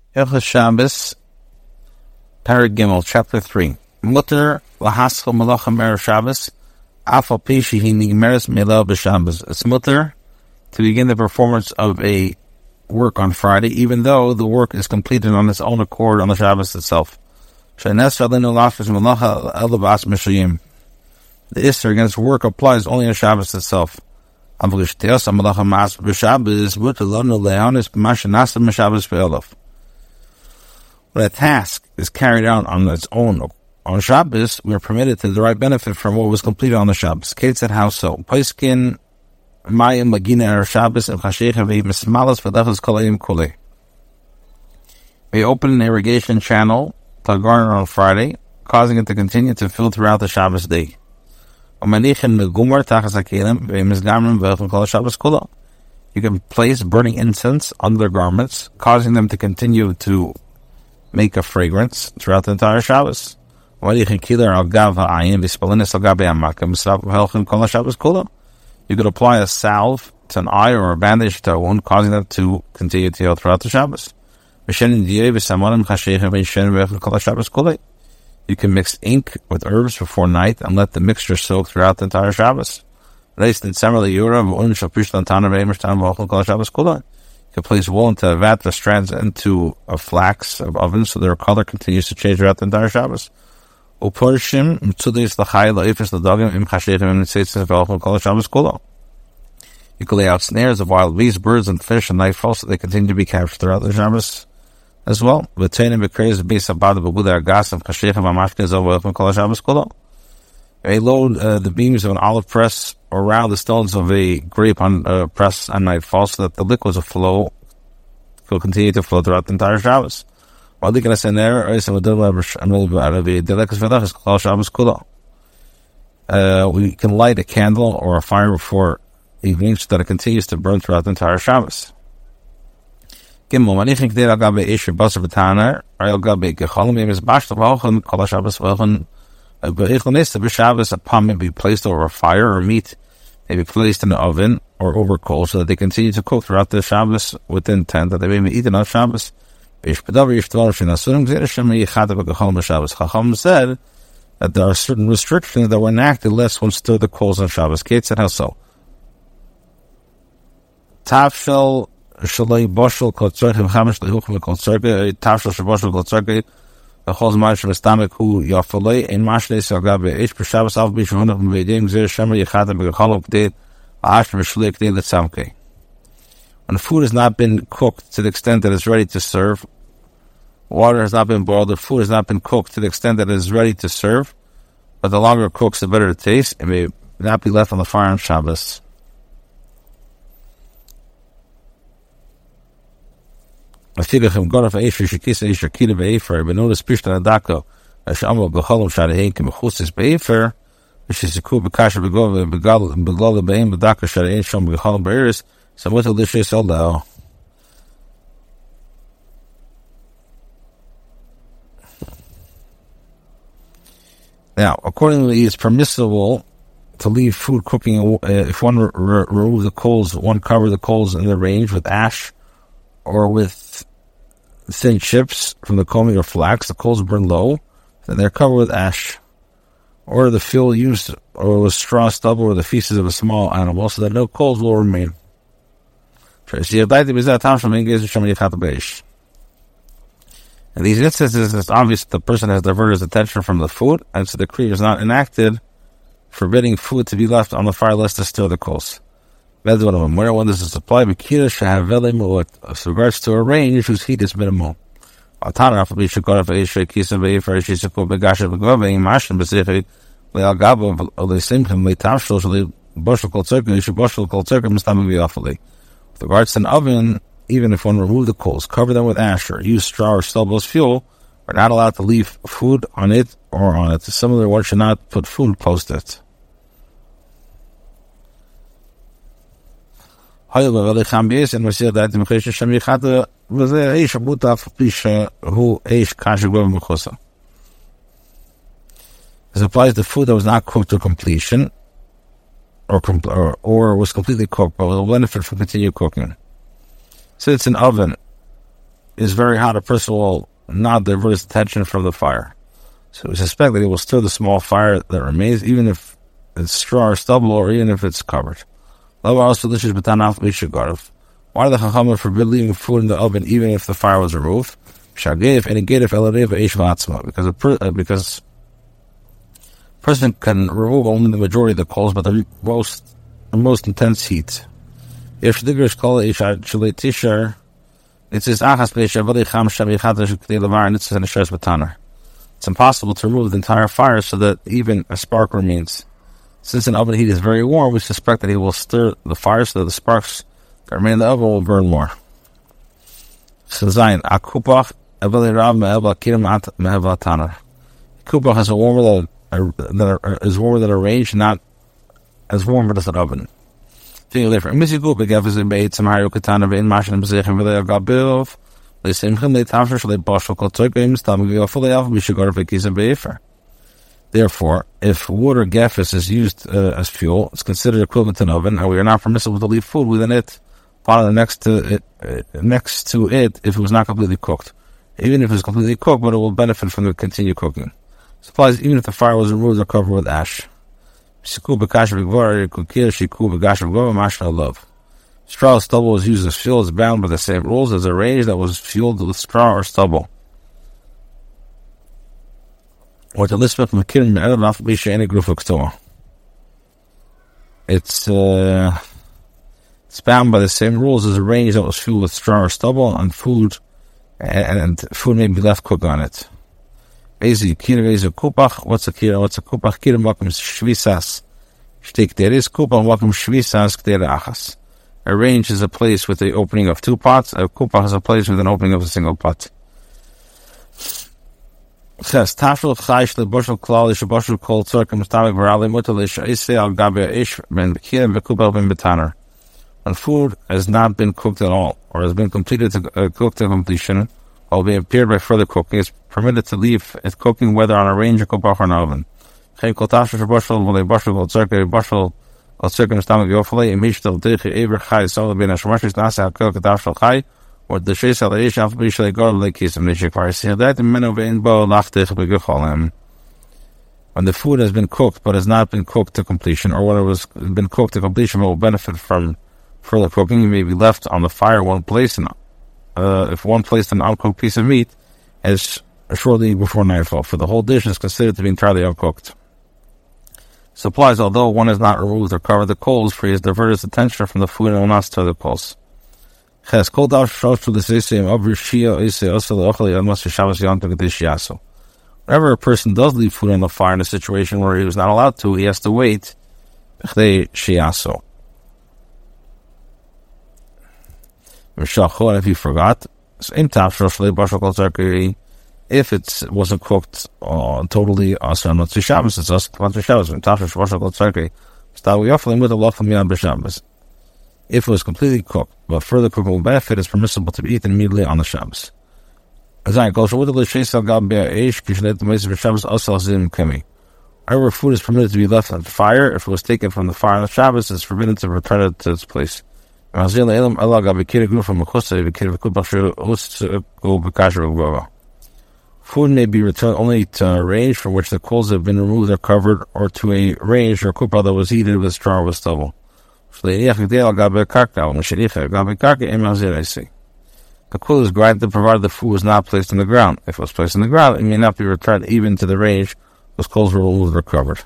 Hilchos Shabbos, Perek Gimel, Chapter 3. Mutter lahaschel malacha erev Shabbos, afal pi shehi nigmeres meila b'Shabbos. It's mutter to begin the performance of a work on Friday, even though the work is completed on its own accord on the Shabbos itself. The Isser against work applies only on Shabbos itself. When a task is carried out on its own on Shabbos, we are permitted to derive benefit from what was completed on the Shabbos. Kate said, how so? Paiskin mayim magina Shabbos and chashecha ve'mismalas v'lechos kolayim kulei. We open an irrigation channel to garner on Friday, causing it to continue to fill throughout the Shabbos day. You can place burning incense under their garments, causing them to continue to make a fragrance throughout the entire Shabbos. You could apply a salve to an eye or a bandage to a wound, causing them to continue to heal throughout the Shabbos. You can mix ink with herbs before night and let the mixture soak throughout the entire Shabbos. You can place wool into a vat, the strands into a flax of oven so their color continues to change throughout the entire Shabbos. You can lay out snares of wild beasts, birds, and fish and nightfall so they continue to be captured throughout the Shabbos as well. You may load the beams of an olive press or round the stones of a grape on a press on nightfall so that the liquids will continue to flow throughout the entire Shabbos. We can light a candle or a fire before evening so that it continues to burn throughout the entire Shabbos. A palm may be placed over a fire, or meat may be placed in the oven or over coals so that they continue to cook throughout the Shabbos with the intent that they may be eaten on Shabbos. Chacham said that there are certain restrictions that were enacted lest one stir the coals on Shabbos. Kate said, how so? Tafshel shalei boshel kotzerke v'chamish lehuch v'kotzerke tafshel shaboshel kotzerke v'chol zman shemestamik hu yafalei ein mashlei salgab be'esh b'Shabbos av b'shvunach m'veidim gzer shemer yichata b'gecholov k'dei la'ash v'shlei k'dei l'tzamkei. When food has not been cooked to the extent that it's ready to serve, water has not been boiled, the food has not been cooked to the extent that it is ready to serve, but the longer it cooks, the better it tastes, it may not be left on the fire on Shabbos. If you notice, Pishtan Adako, Ashamo Beholom Shadahin, Kimachusis Befer, which is a coup Bekasha Begov, Beglola Bain, Bedaka Shadahin, Shom Beholom Bears, so what delicious although. Now, accordingly, it's permissible to leave food cooking if one remove the coals, one cover the coals in the range with ash or with thin chips from the combing or flax. The coals burn low, then they're covered with ash. Or the fuel used or with straw stubble or the feces of a small animal so that no coals will remain. In these instances, it's obvious that the person has diverted his attention from the food, and so the decree is not enacted forbidding food to be left on the fire lest to stir the coals. Where one does a supply with regards to a range whose heat is minimal. With regards to an oven, even if one remove the coals, cover them with ash, or use straw or stubble as fuel, are not allowed to leave food on it or on it. Similarly, one should not put food close to it. As applies to food that was not cooked to completion, or was completely cooked, but will benefit from continued cooking. So it's an oven is very hot, a person will not divert his attention from the fire. So we suspect that he will stir the small fire that remains, even if it's straw or stubble, or even if it's covered. Why do the Chachamim forbid leaving food in the oven even if the fire was removed? Because a person can remove only the majority of the coals, but the most intense heat. If the Digrish call it it's impossible to remove the entire fire so that even a spark remains. Since an oven heat is very warm, we suspect that he will stir the fire so that the sparks that remain in the oven will burn more. Kupach has a warmer that is warmer than a range, not as warm as an oven. Thing different. Therefore, if wood or gefis is used as fuel, it's considered equivalent to an oven, and we are not permissible to leave food within it, next to it, if it was not completely cooked. Even if it's completely cooked, but it will benefit from the continued cooking. This applies even if the fire was removed or covered with ash. Straw or stubble is used as fuel, is bound by the same rules as a range that was fueled with straw or stubble. Or to list from it's bound by the same rules as a range that was fueled with straw or stubble, and food may be left cooked on it. What's a kupach? What's a kupach? Kira makom shvisas. Shtik deris kupach makom shvisas k'dera achas. A range is a place with the opening of two pots. A kupach is a place with an opening of a single pot. It says, Tafel chaysh le'boshel klal yishboshel kol tzorkim stamik v'rali mutalish isei al gabe ish ben bekir v'kupach ben betaner. When food has not been cooked at all, or has been completed to cooked to completion, or be impaired by further cooking, it's permitted to leave it cooking whether on a range or kupach or an oven. It when the food has been cooked but has not been cooked to completion, or when it was been cooked to completion but will benefit from further cooking, it may be left on the fire if one placed an uncooked piece of meat as shortly before nightfall, for the whole dish is considered to be entirely uncooked. This applies although one has not removed or covered the coals, for he has diverted his attention from the food and will not stir the coals. Whenever a person does leave food on the fire in a situation where he was not allowed to, he has to wait. If he forgot, if it wasn't cooked totally, it's if it was completely cooked, but further cooking will benefit, it's permissible to be eaten immediately on the Shabbos. However, food is permitted to be left on fire. If it was taken from the fire on the Shabbos, it's forbidden to return it to its place. Food may be returned only to a range from which the coals have been removed or covered, or to a range or kupah that was heated with straw or with stubble. The cool is granted provided the food was not placed on the ground. If it was placed on the ground, it may not be returned even to the range whose coals were removed or covered.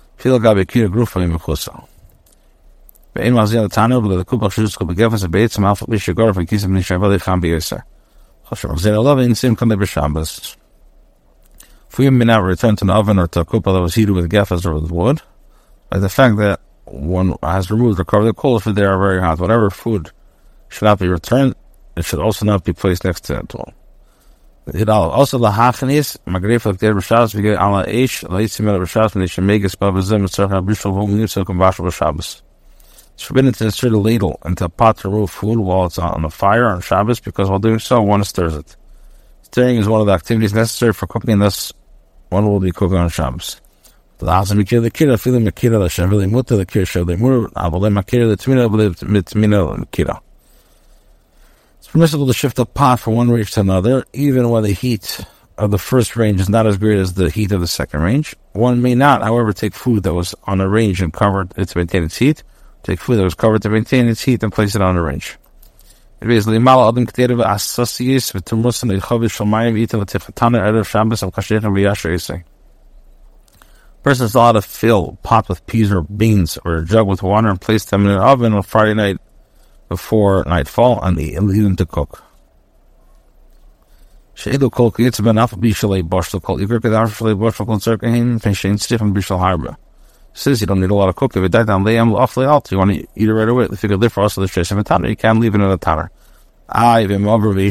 Food may not return to an oven or to a kupah that was heated with gefas or with wood, by the fact that one has removed or covered the coals, for they are very hot. Whatever food should not be returned, it should also not be placed next to it. Also, the hachanis magrif of der b'shabbos begin ala eish la'itzimer b'shabbos and shemegas b'avazim tzarcha b'shul v'umnim tzarchim b'ashal b'shabbos. It's forbidden to insert a ladle into a pot to remove food while it's on the fire on Shabbos, because while doing so, one stirs it. Stirring is one of the activities necessary for cooking, and thus one will be cooking on Shabbos. It's permissible to shift a pot from one range to another, even when the heat of the first range is not as great as the heat of the second range. One may not, however, take food that was on a range and covered it to maintain its heat. Take food that was covered to maintain its heat and place it on a range. It is limala adam k'terev asosiyis v'tumrusan echavish shamayim eaten l'tifatana erev Shabbos and kashechem v'yasher esei. Person is allowed to fill a pot with peas or beans or a jug with water and place them in an oven on Friday night before nightfall and leave them to cook. She'edu kol k'yitz ben alpha b'shalei boshel kol iker k'dar shalei boshel kol tzerkehin v'shein stifim b'shal harba. Says you don't need a lot of cook. If it died down layam l'aflei alt, you want to eat it right away. The figure differ also the sheshem and tanner. You can't leave it in a tanner. If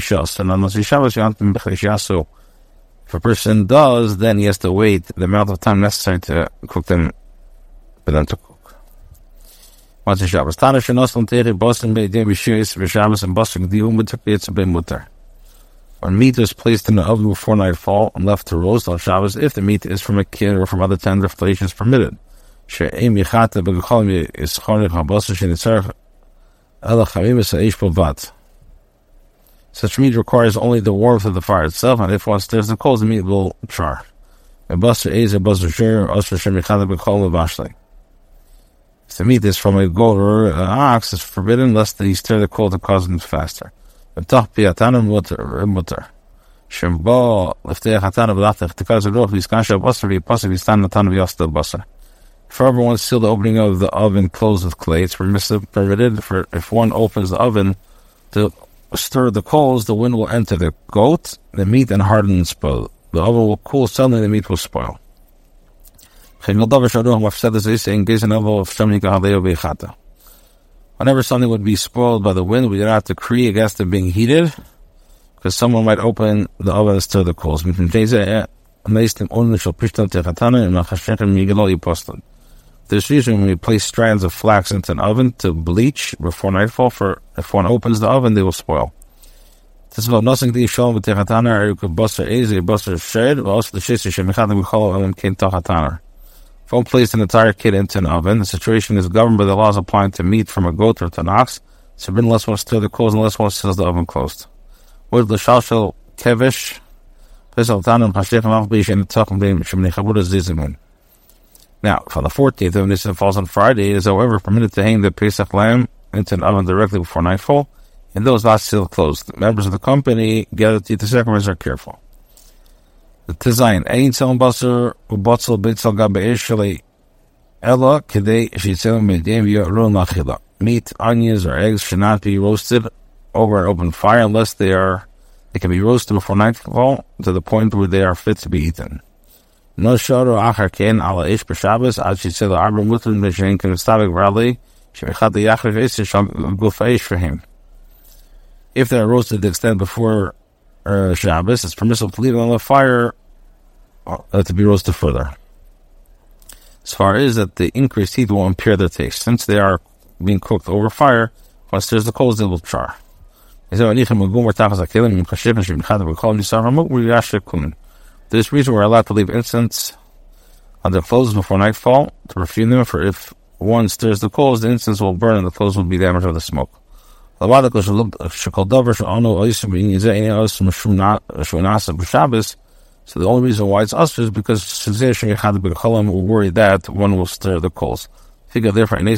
a person does, then he has to wait the amount of time necessary to cook them, for them to cook. Once a Shabbos, Tanner shenoslam teiri bosin be'edim b'shiyos b'Shabbos and bosin g'diyum b'tekiyetz b'mutar. When meat is placed in the oven before nightfall and left to roast on Shabbos, if the meat is from a kid or from other tender flesh, is permitted. She'em yichata b'gecholim yischorich ha'bosin shenitzarech ela chavimis ha'esh b'vat. Such meat requires only the warmth of the fire itself, and if one stirs the coals, the meat will char. If the meat is from a goat or an ox, it's forbidden lest he stir the coal to cause them faster. If everyone seal the opening of the oven closed with clay, it's permitted for if one opens the oven to stir the coals, the wind will enter the goat, the meat, and harden and spoil. The oven will cool, suddenly the meat will spoil. Whenever something would be spoiled by the wind, we do not have to create against it being heated, because someone might open the oven and stir the coals. This reason when we place strands of flax into an oven to bleach before nightfall, for if one opens the oven, they will spoil. This is about nothing to show with Techatana or you could buster easy, buster shed, or also the shisi shemichat we call it kin Techatana. If one placed an entire kid into an oven, the situation is governed by the laws applying to meat from a goat or to an ox, so unless one stir the coals unless one seals the oven closed. With the shalshal kevish, now, for the 14th, when this falls on Friday, it is, however, permitted to hang the Pesach lamb into an oven directly before nightfall, and those not still closed. The members of the company gathered to eat the sacrifice are careful. The Tizayin, Ein Tzelm Basar, Ubatzal Beitzal Gabe'esh Shalei Ella, Kedei Shitzelm Medim Yorun Lachila. Meat, onions, or eggs should not be roasted over an open fire unless they can be roasted before nightfall to the point where they are fit to be eaten. No shoro achar ken ala ish b'Shabbos ad shitzela arba mutrin b'shein k'nistabik rali shemechad yachar v'esir shal gufa ish for him. If they are roasted to the extent before Shabbos, it's permissible to leave it on the fire to be roasted further. As far as that the increased heat will impair their taste. Since they are being cooked over fire, once there's the coals, they will char. This reason we're allowed to leave incense on the clothes before nightfall to perfume them, for if one stirs the coals, the incense will burn and the clothes will be damaged by the smoke. So the only reason why it's us is because we're worried that one will stir the coals. Figure therefore in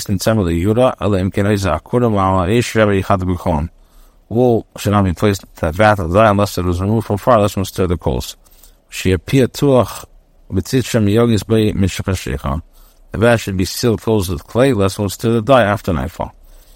wool should not be placed in that vat of dye unless it was removed from fire, unless one stir the coals. The vat should be sealed closed with clay, lest one stir the dye after nightfall.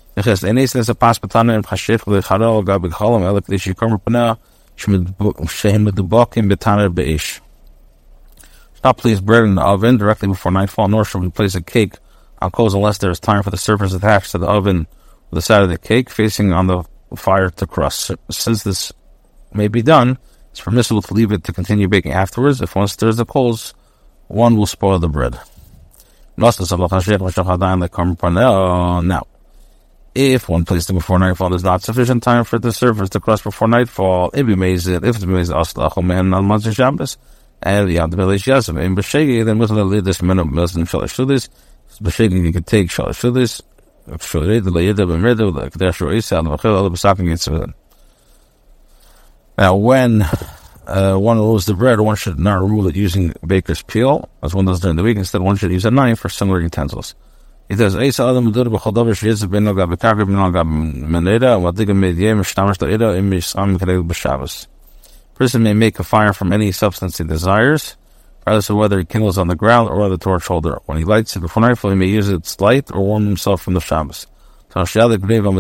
Not place bread in the oven directly before nightfall, nor shall we place a cake on coals unless there is time for the surface attached to the oven with the side of the cake facing on the fire to crust. Since this may be done, it's permissible to leave it to continue baking afterwards. If one stirs the coals, one will spoil the bread. Now, if one placed it before nightfall, there's not sufficient time for the surface to crust before nightfall. If it's made and the Admelish Yasam in Bashegi, then with the leaders men of Muslim Shalashudis, Bashegi you can take Shalashudis, the Layida Bemredo, the Kadashu Isa, and the Basaking it's Now, when one rolls the bread, one should not roll it using baker's peel, as one does during the week. Instead, one should use a knife or similar utensils. It says, person may make a fire from any substance he desires, regardless of whether he kindles on the ground or on the torch holder. When he lights it before nightfall, he may use its light or warm himself from the Shabbos. As long as the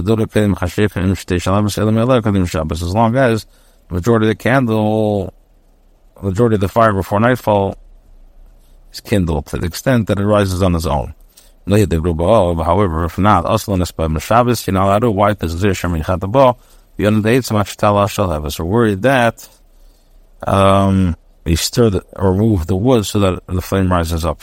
majority of the fire before nightfall is kindled to the extent that it rises on its own. However, if not, you're not allowed to wipe his dish or worried that you stir or remove the wood so that the flame rises up.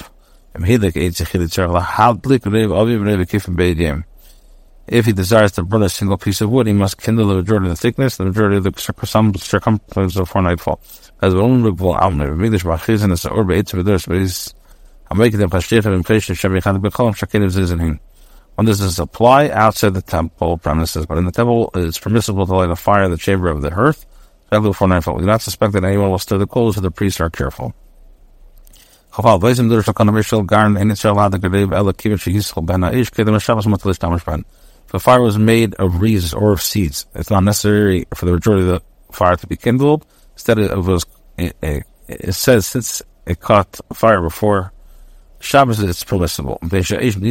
If he desires to burn a single piece of wood, he must kindle the majority of the thickness, the majority of the circumference before nightfall. As when does this apply? Outside the temple premises, but in the temple it's permissible to light a fire in the chamber of the hearth before nightfall. We do not suspect that anyone will stir the coals, so the priests are careful. If a fire was made of reeds or of seeds, it's not necessary for the majority of the fire to be kindled. Instead, it says since it caught fire before Shabbos, it's permissible. Because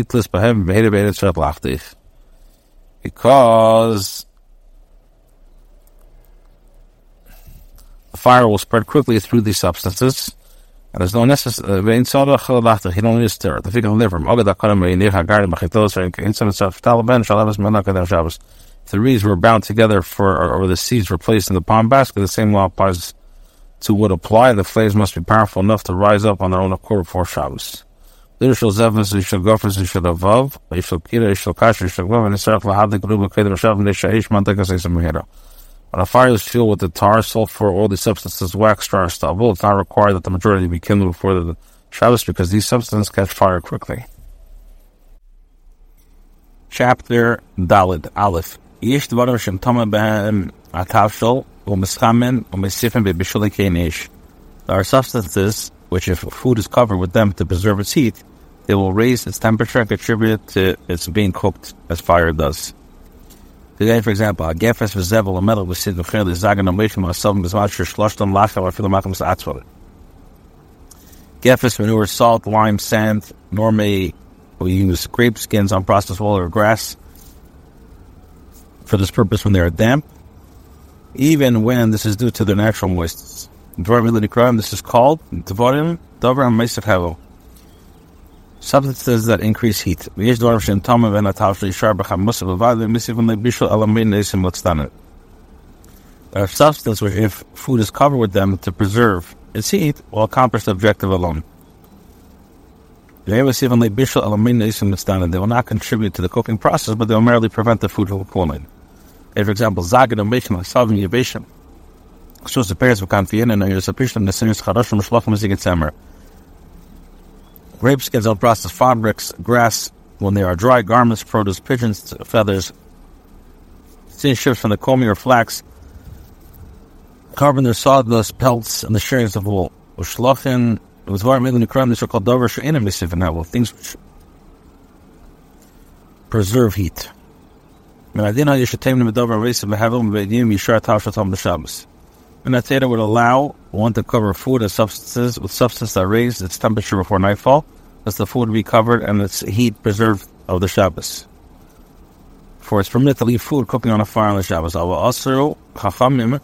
the fire will spread quickly through these substances, and there's no necessary. He don't need to stir it. If the reeds were bound together or the seeds were placed in the palm basket, the same law applies to would apply. The flames must be powerful enough to rise up on their own accord before Shabbos. When a fire is filled with the tar, sulfur, all these substances, wax, tar, stubble, it's not required that the majority be kindled before the Shabbos because these substances catch fire quickly. Chapter Daled Aleph. There are substances which, if food is covered with them to preserve its heat, they will raise its temperature and contribute to its being cooked as fire does. Today, for example, gefes v'zevel metal with sid v'chel is zagen amishim asavim b'zman shloshtam lachel afilu makom sa'atzvot. Gefes, manure, salt, lime, sand. Normally, we use grape skins on processed wool or grass for this purpose when they are damp, even when this is due to their natural moistness. This is called Dvarim Davar Meisach Hevel. Substances that increase heat. There are substances which, if food is covered with them to preserve its heat, will accomplish the objective alone. They will not contribute to the cooking process, but they will merely prevent the food from cooling. For example, Zagin and Meshim, Savim Yaveshim. Shows the pairs of Kanfiyan and there's a picture in the Sinners Charashim Shlachim Zigitzemer. Grape skins on processed fabrics, grass when they are dry, garments, produce, pigeons, feathers, thin strips from the combing or flax, carbon, their sawdust, pelts, and the shavings of wool. Ushlachin, it was very made in the crime, these are called Dover She'enim Misif and Hevel, things which preserve heat. Menadina Yishatem Nemedover Resim Hevel Medim Yishar Tashatam the Shabbos. Menatera would allow one to cover food and substances with substance that raised its temperature before nightfall, thus the food would be covered and its heat preserved of the Shabbos. For it's permitted to leave food cooking on a fire on the Shabbos. Also, Chachamim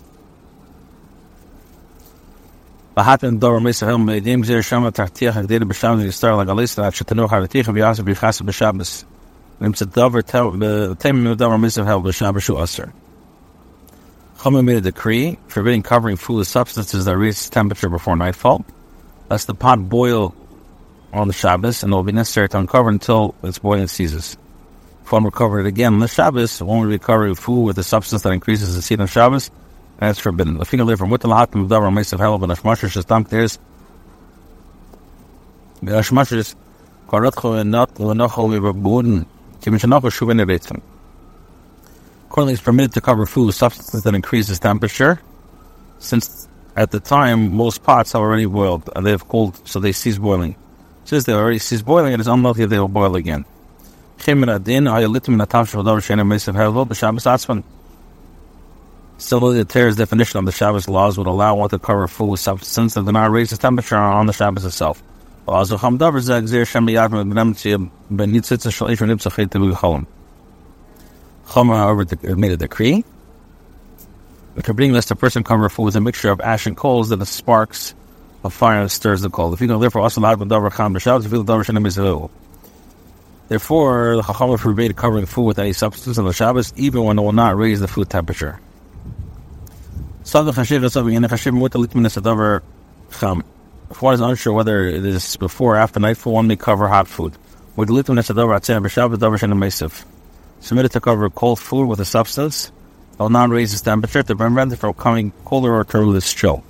Bahatin Dor Mesahel Medim Zer Shama Tartiach Agdeda B'Shabbos Yistar Lagalista Shetanu Haratich V'Yasab B'Chasab B'Shabbos. Nimtzat Dover Temim Dor Mesahel B'Shabbos Shu Aser. Chachamim made a decree forbidding covering food with substances that raise its temperature before nightfall, lest the pot boil on the Shabbos, and it will be necessary to uncover until its boiling ceases. If one were covered again on the Shabbos, one would be covering food with a substance that increases the heat on Shabbos, and it's forbidden. The finger from Mutal Hakim of Davar Meis of Hell, but Ashmashish is dumped there. Ashmashish, Karatcho and not Lenocho, we were born, Kimishanoko Shuvenebetum. Accordingly, it's permitted to cover food with substances that increase its temperature, since at the time most pots have already boiled and they have cooled, so they cease boiling. Since they already cease boiling, it is unlikely they will boil again. Similarly, the Torah's definition of the Shabbos laws would allow one to cover food with substance that do not raise the temperature on the Shabbos itself. Chama, however, made a decree. It can bring this to person cover food with a mixture of ash and coals that the sparks of fire stirs the coal. If you go therefore also allowed with Cham b'Shabbos, if you Davar Shenem Yisrael. Therefore, the Chacham forbade covering food with any substance on the Shabbos, even when it will not raise the food temperature. If one is unsure whether it is before or after nightfall, one may cover hot food. Submitted to cover cold food with a substance that will not raise its temperature to prevent it from becoming colder or to lose chill.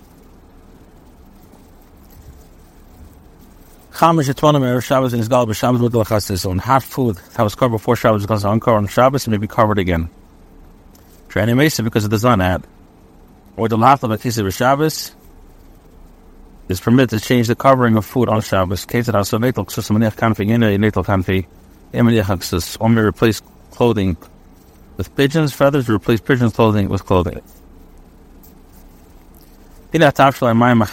Chamish Etwanim Shabbos is Gal b'Shabbos with Lachastis. On hot food that was covered before Shabbos becomes uncovered on Shabbos, it may be covered again. Training Mesa because it does not add. Or the Lach of Akisa b'Shabbos is permitted to change the covering of food on Shabbos. Case that also natal ksus maniach kanfi yina natal kanfi emaniach ksus. One may replace clothing with pigeons' feathers, replace pigeons' clothing with clothing. Should I transfer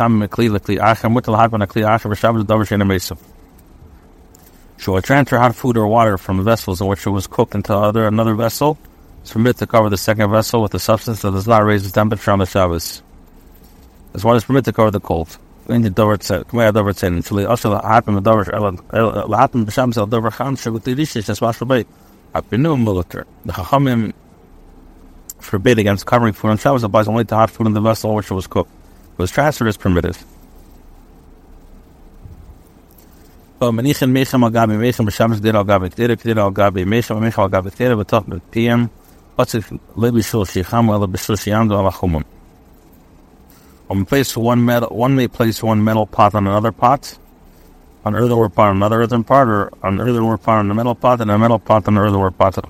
hot food or water from vessels in which it was cooked into another vessel? It's permitted to cover the second vessel with a substance that does not raise the temperature on the Shabbos. As well as permitted to cover the cold. The Chachamim forbid against covering food on Shabbos applies only to hot food in the vessel in which it was cooked. If it was transferred, is permitted. One may place one metal pot on another pot, an earthenware pot on another earthen pot, or an earthenware pot on a metal pot, and a metal pot on an earthenware pot.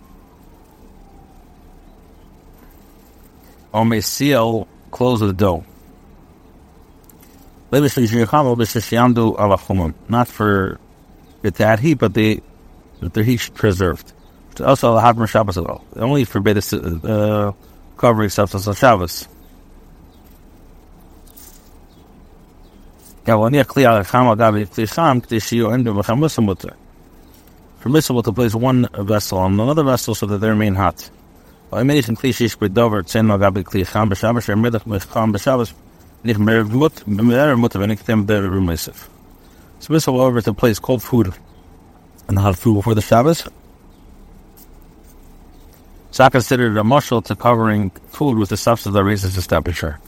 Or may seal close with dough. Not for it to add heat, but their heat preserved. Also, Shabbos only forbid covering substance on Shabbos. Permissible to place one vessel on another vessel so that they remain hot. It's permissible, however, to place cold food and hot food before the Shabbos. It's not considered a mushal to covering food with a substance that raises its temperature.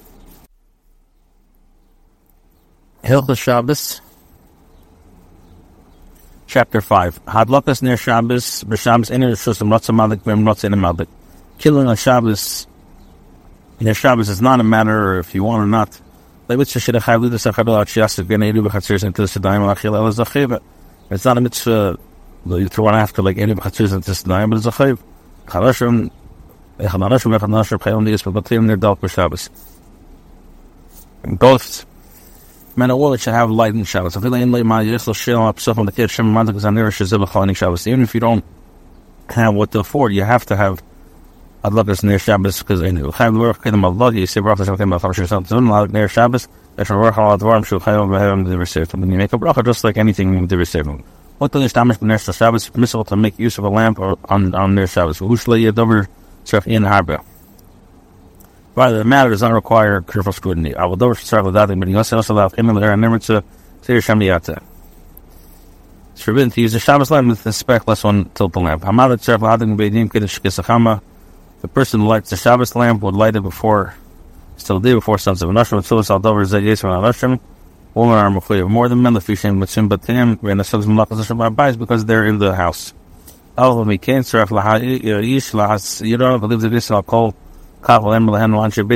Hilchos Shabbos, Chapter 5. Hadlakas near Shabbos, b'Shabbos iner shusam ratzah malik b'im ratzah iner malik. Killing on Shabbos near Shabbos is not a matter if you want or not. It's not a mitzvah you throw one after like any b'chatzir into Sidayim, but it's a chayv. Charashim near Dalk b'Shabbos. Both men and women should have light in Shabbos. Even if you don't have what to afford, you have to have adlakas near Shabbos because you say near Shabbos. When you make a bracha, just like anything in the receiving. What the Shabbos is permissible to make use of a lamp or on near Shabbos. By the matter does not require careful scrutiny. I will do start with that, but you also allow him there and never to say Shamiyata. It's forbidden to use the Shabbos lamp with the speckless one tilted lamp. The person who lights the Shabbos lamp would light it before, still day before sons of Anashim, so it's all over Anashim. Women are more than men, the fish and Mitzim, but them, and the sons of Malachas because they're in the house. All of me can't serve Lahas, you don't believe the Bisal call. Nevertheless, the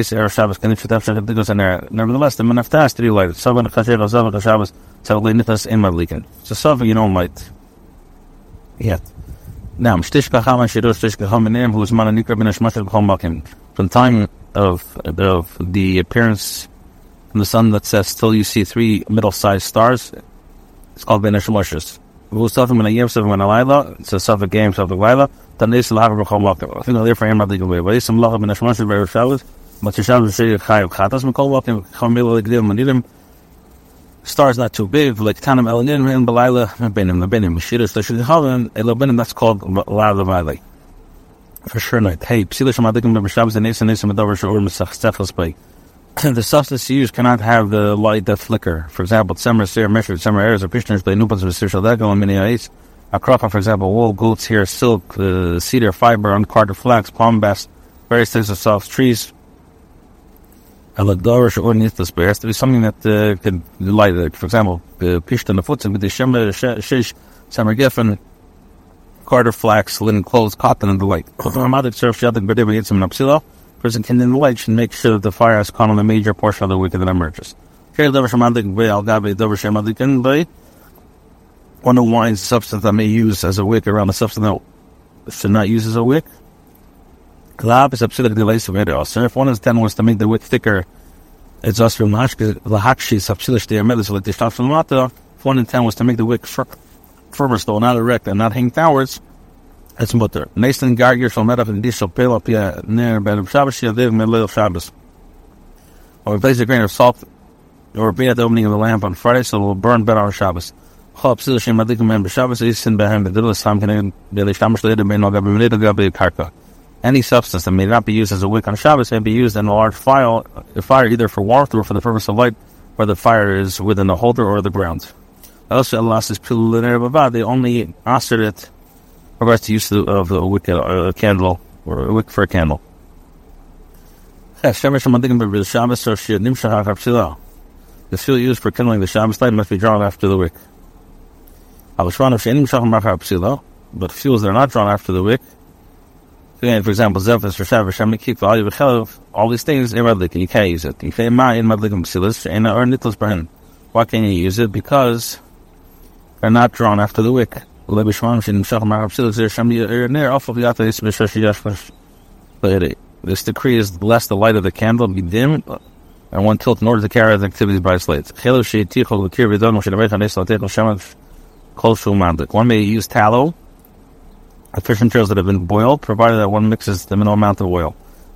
men have to ask to be lighted. So when the Shabbos, so something you don't light yet. Now, from the time the appearance from the sun that says till you see 3 middle-sized stars. It's called Ben Hashemoshes. It's a Suffolk game, Suffolk Laila. Then is la have come walk. I think I'll for him rather go away. Some love Ben Hashemoshes very Shabbos. But you shall say Chayav Chatas Mikol walking. Chamil Gdim Manidim. Stars not too big, like Tanam Elanim and Belaila Benim Mashiras. There should have a little benim that's called La Valley. For sure, not. Hey, Psilish Madikim Shabbos and Nason Madover or Masach Stephos Bay. The substance used cannot have the light that flicker. For example, Semmer, Seir, Mesher, Semmer, Airs, or Pishners, Bay, Nupans, or Sir Shaldego, and many ice. A crop, for example, wool, goats, hair, silk, cedar, fiber, uncarded flax, palm bast, various types of soft trees. A Ladorish or Nithus, but it has to be something that can light it. For example, Pisht and the Foots, with the Shemmer, Shish, Semmer, Giffen, carded flax, linen clothes, cotton, and the like. Madik serve Shadik, Berdeba, Yitzim, and Apsila. Person can in the light should make sure that the fire has caught on a major portion of the wick that emerges. One who winds the substance that may use as a wick around the substance that should not use as a wick. If 1 is 10 was to make the wick thicker, it's us from Lahakshi, Sapsilish, the Amelis, like the Stafilmata. If 1 in 10 was to make the wick firmer still, not erect and not hang downwards, it's mutter. Nathan Gargir shall met up in this shall pale up near bed of Shabbos, she live in the little Shabbos. Or place a grain of salt or be at the opening of the lamp on Friday, so it will burn better on Shabbos. Any substance that may not be used as a wick on Shabbos may be used in a large fire either for warmth or for the purpose of light, where the fire is within the holder or the ground. Also, they only answered it regards to use of a wick, a candle, or a wick for a candle. The fuel used for kindling the Shabbos light must be drawn after the wick. But fuels that are not drawn after the wick, again, for example, Zephys for Shabbos, all these things, you can't use it. Why can't you use it? Because they're not drawn after the wick. This decree is lest the light of the candle be dim and one tilt in order to carry out the activities by its lights. One may use tallow, fish and materials that have been boiled, provided that one mixes the minimal amount of oil.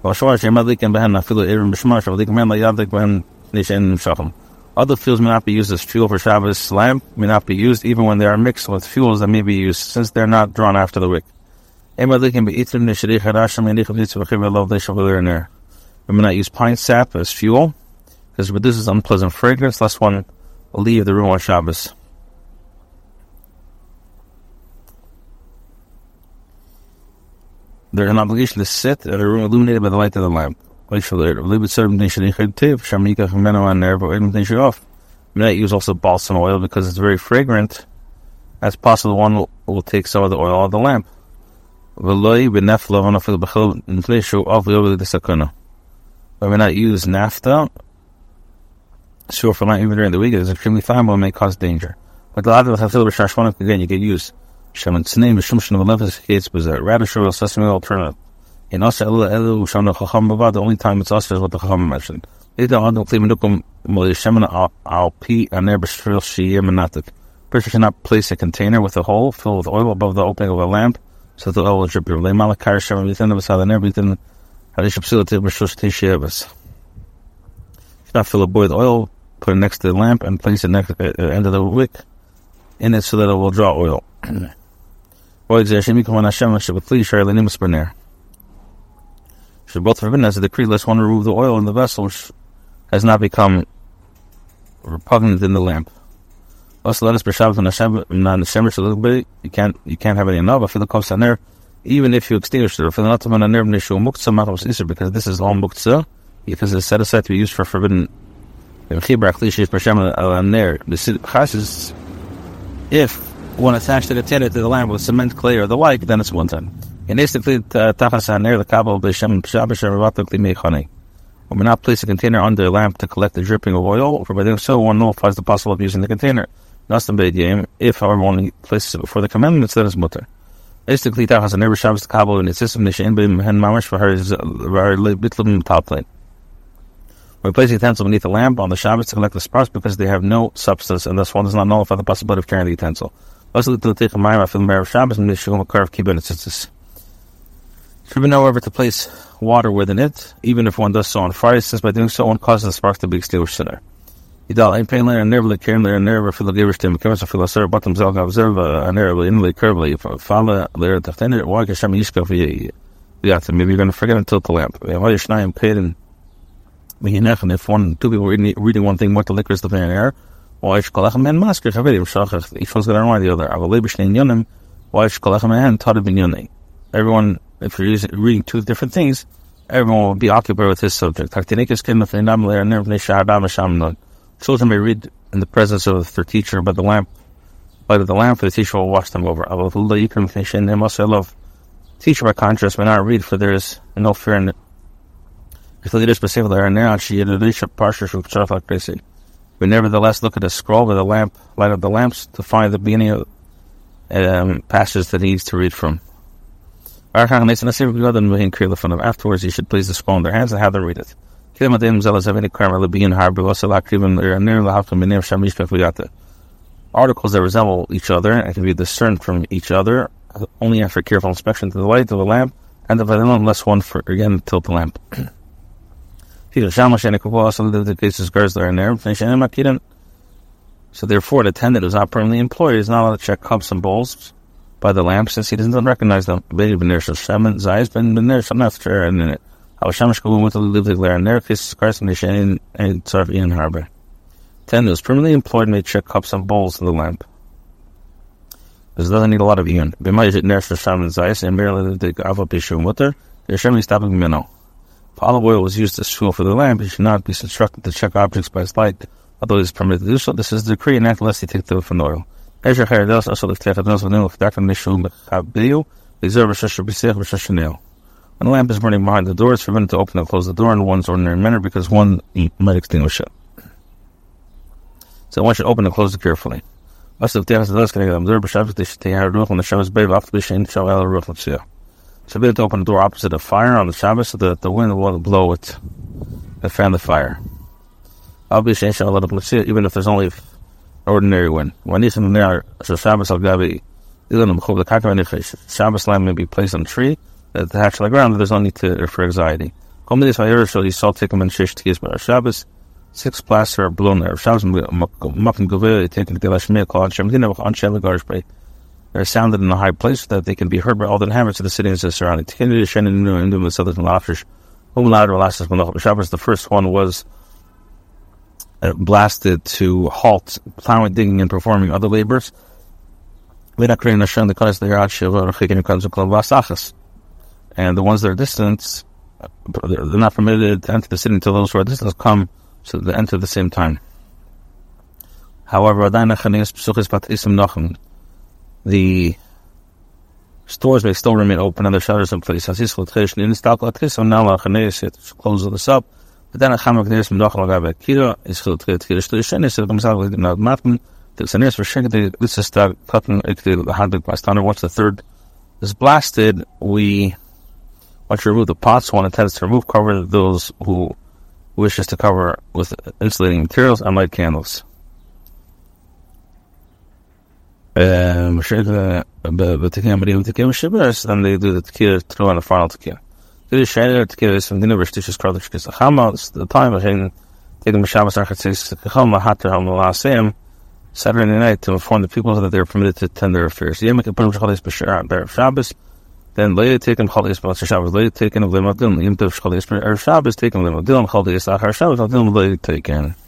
Other fuels may not be used as fuel for Shabbos lamp, may not be used even when they are mixed with fuels that may be used, since they're not drawn after the wick. We may not use pine sap as fuel, because it reduces unpleasant fragrance, lest one leave the room on Shabbos. There is an obligation to sit at a room illuminated by the light of the lamp. May not use also balsam oil because it's very fragrant. As possible, one will take some of the oil out of the lamp. We may not use naphtha. Sure, for not even during the week, it is extremely flammable and may cause danger. But the lot of again, you can use Shaman's name is Shumshin of Olympus, was a radish oil, sesame oil alternative. In Asa Elu, the only time it's us is what the Chacham mentioned. Person should not place a container with a hole filled with oil above the opening of a lamp, so that the oil will drip. Should not fill a boy with oil, put it next to the lamp, and place it next to the end of the wick in it so that it will draw oil. Should both forbidden as a decree, lest one remove the oil in the vessel which has not become repugnant in the lamp. Also, let us be Shabbos and Hashem, not Hashem, a little bit. You can't have any enough. I feel the cost on there, even if you extinguish it. Because this is all muktzah, because it's set aside to be used for forbidden. If one attached the container to the lamp with cement, clay, or the like, then it's one time. And instantly, the kabel will not place a container under the lamp to collect the dripping of oil, for by doing so, one nullifies the possibility of using the container. If however one places it before the commandments, then it's mutter. Basically, that has a never Shabbos Kabul in its system. Nishin bim hen mamash for her bitlum top plate. We place the utensil beneath the lamp on the Shabbos to collect the sparks because they have no substance, and thus one does not nullify the possibility of carrying the utensil. Also, to take a mime after the Erev Shabbos and Nishum a curve kibbutz. It should be, however, to place water within it, even if one does so on Friday, since by doing so one causes the sparks to be extinguished sooner. Yidal ein pain layer never carrying layer never for the givers to become so for the bottom zelga observe a never in the curve follow layer the tender why Hashem yishka for you got maybe you're going to forget until the lamp why you shnayim paid and if two people reading one thing, what the liquor is the van air. Why is Kalachem and Masker Havedim Shachach? Each one's going to remind the other. I will labor Shnein Yonim. Why is Kalachem and Tadab Yoni? Everyone, if you're reading two different things, everyone will be occupied with his subject. Children may read in the presence of their teacher, but the lamp, light of the lamp, the teacher will watch them over. Teacher, by contrast, may not read, for there is no fear in it. But nevertheless, look at the scroll with the lamp, light of the lamps, to find the beginning of passages that he needs to read from. Afterwards, you should place the scroll in their hands and have them read it. Articles that resemble each other and can be discerned from each other only after careful inspection to the light of the lamp and the unless one for again tilt the lamp. So therefore, the attendant who is not permanently employed is not allowed to check cups and bowls by the lamp since he doesn't recognize them. Attendant who is permanently employed may check cups and bowls in the lamp. This doesn't need a lot of iyon. If olive oil was used as fuel for the lamp, he should not be instructed to check objects by its light, although it is permitted to do so. This is the decree, and unless he takes the from oil. When the lamp is burning behind the door, it's forbidden to open and close the door in one's ordinary manner because one might extinguish it. So one should open and close it carefully. So be it to open the door opposite a fire on the Shabbos so that the wind will blow it and fan the fire. Even if there's only ordinary wind. Shabbos lamp may be placed on a tree that attached to the ground, there's no need for anxiety. 6 plaster are blown there. They're sounded in a high place so that they can be heard by all the inhabitants of the city and the surroundings. The first one was blasted to halt plowing, digging, and performing other labors. And the ones that are distant, they're not permitted to enter the city until those who are distant come so they enter at the same time. However, the stores may still remain open and the shutters in place. Close this up. But then this is once the third is blasted, once you remove the pots, one intends to remove cover those who wishes to cover with insulating materials and light candles. Then they do the tekiah through on the final tekiah. The tekiah is from the university is called the time of taking the Shabbos Saturday night to inform the people that they are permitted to attend their affairs. Then later taken Shabbos later taken of Limodin, Shabbos taken Limodin, Shabbos later taken.